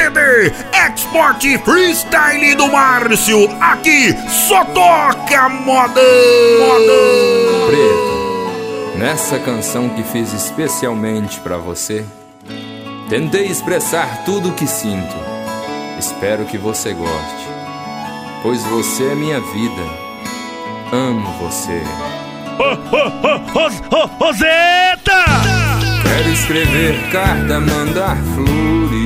CD Export Freestyle do Márcio. Aqui só toca modão. Preto, nessa canção que fiz especialmente pra você, tentei expressar tudo o que sinto. Espero que você goste, pois você é minha vida. Amo você. Roseta! Quero escrever carta, mandar flores,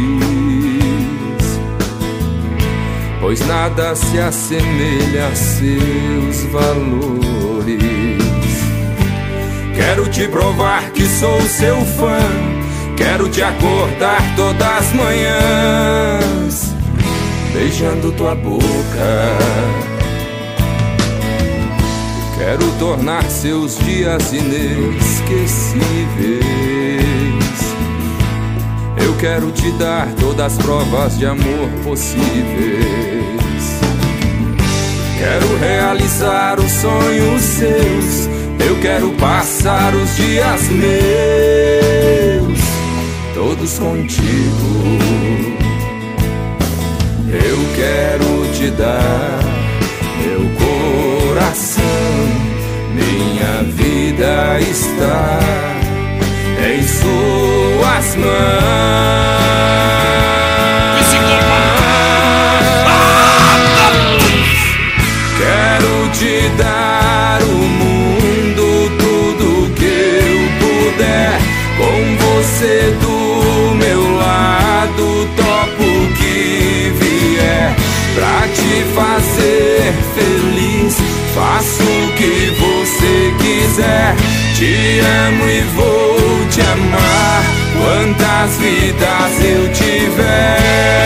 pois nada se assemelha a seus valores. Quero te provar que sou seu fã, quero te acordar todas as manhãs, beijando tua boca. Quero tornar seus dias inesquecíveis. Eu quero te dar todas as provas de amor possíveis. Quero realizar os sonhos seus. Eu quero passar os dias meus todos contigo. Eu quero te dar meu coração. Minha vida está em suas mãos. Quero te dar o mundo, tudo que eu puder. Com você do meu lado, topo o que vier. Pra te fazer feliz, faço o que você quiser. Te amo e vou te amar quantas vidas eu tiver.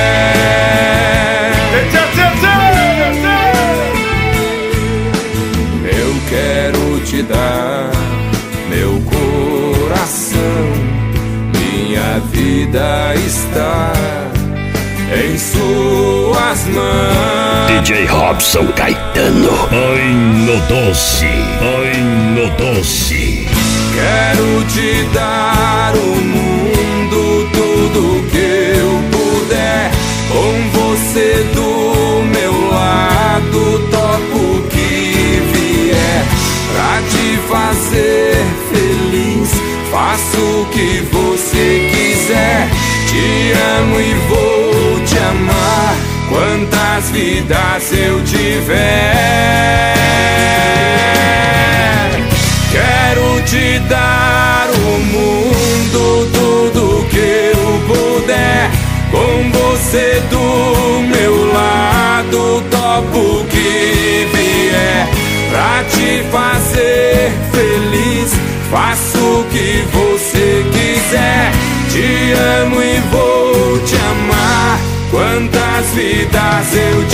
Eu quero te dar meu coração. Minha vida está em suas mãos. DJ Robson Caetano. Ai no doce, ai no doce. Quero te dar o mundo, tudo que eu puder. Com você do meu lado, topo o que vier. Pra te fazer feliz, faço o que você quiser. Te amo e vou te amar quantas vidas eu tiver. Quero te dar o mundo, tudo que eu puder. Com você do meu lado, topo o que vier. Pra te fazer feliz, faço o que você quiser. Te amo e vou te amar quantas vidas eu